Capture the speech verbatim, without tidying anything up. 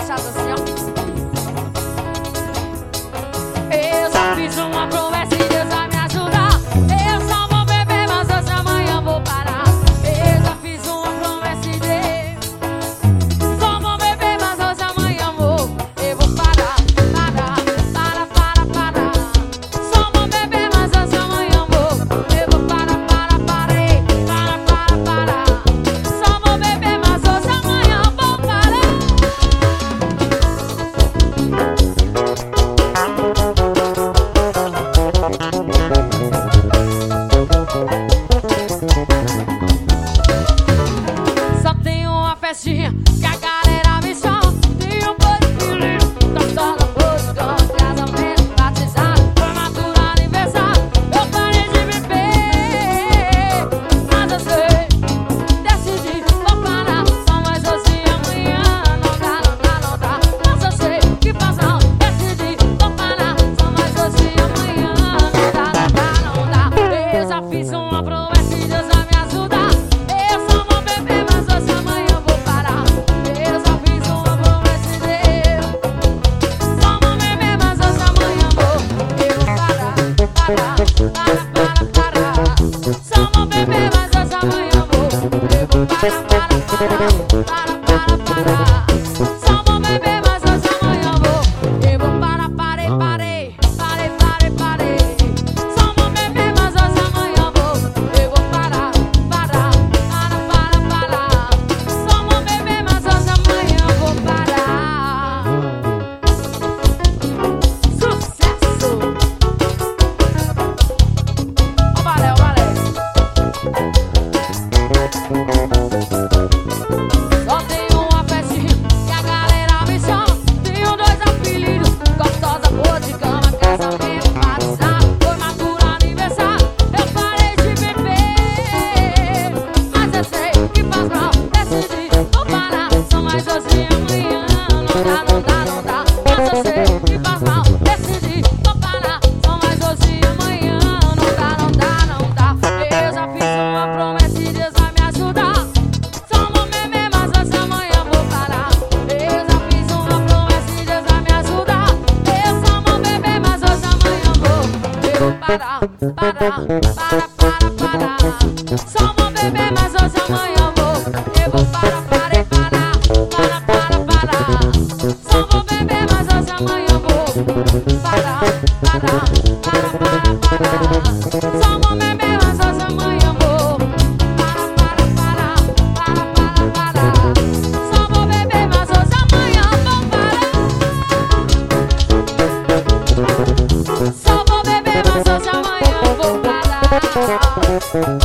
abaixado assim, ó. Eu já fiz uma promessa e Deus vai me ajudar. Eu só vou beber, mas hoje amanhã vou parar. Eu já fiz uma promessa e Deus só vou beber, mas hoje amanhã vou. Eu vou parar, parar, para, para, parar. Só vou beber, mas hoje amanhã vou. Eu vou parar, para, parei, para, para, parar. Só vou beber, mas hoje amanhã vou parar. Só tem uma festinha que a galera me chama. Tem um boi de filho, gostosa, música, casamento, batizado, formatura, aniversário. Eu parei de beber, mas eu sei, decidi, vou parar. Só mais hoje e amanhã, não dá, não dá, não dá. Mas eu sei que faz mal, decidi, vou parar. Só mais hoje e amanhã, não dá, não dá, não dá. Eu já fiz uma promessa e Deus vai me ajudar. Eu só vou beber, mas hoje amanhã vou parar. Eu já fiz uma promessa e Deus só vou beber, mas hoje amanhã vou. Eu vou parar, parar, para, para, parar. Só vou beber, mas hoje amanhã vou. Eu vou parar, para, para, para, para, parar. Só vou beber, mas hoje amanhã vou. Eu vou parar, parei, parei, parei, parei, parei. Só vou beber, mas hoje amanhã vou. Eu vou parar, parar, para, para, parar. Só vou beber, mas hoje amanhã vou parar. Sucesso! Ó, valeu, valeu. Só tem uma festinha que a galera me chama. Tenho dois apelidos, gostosa, boa de cama, casamento, batizado, formatura, aniversário. Eu parei de beber, mas eu sei que faz mal, decidi, vou parar. Só mais hoje e amanhã, não dá, não dá, não dá. Mas eu sei que faz mal, decidi, vou parar. Só mais hoje e amanhã, não dá, não dá, não dá. Eu já fiz uma promessa e Deus vai me ajudar. Só vou beber, mas hoje amanhã vou parar. Eu já fiz uma promessa e Deus vai me ajudar. Eu só vou beber, mas hoje amanhã vou. Eu vou parar, parar, para, para, parar. Só vou beber, mas hoje amanhã vou. Eu vou parar, parei, parar, para, para, parar. Só vou beber, mas hoje amanhã vou. Parar, parar, para, para, parar. Só vou beber, mas hoje amanhã vou. Para, para, parar, para, para, parar. Só vou beber, mas hoje amanhã vou parar. Só vou beber, mas hoje amanhã vou parar.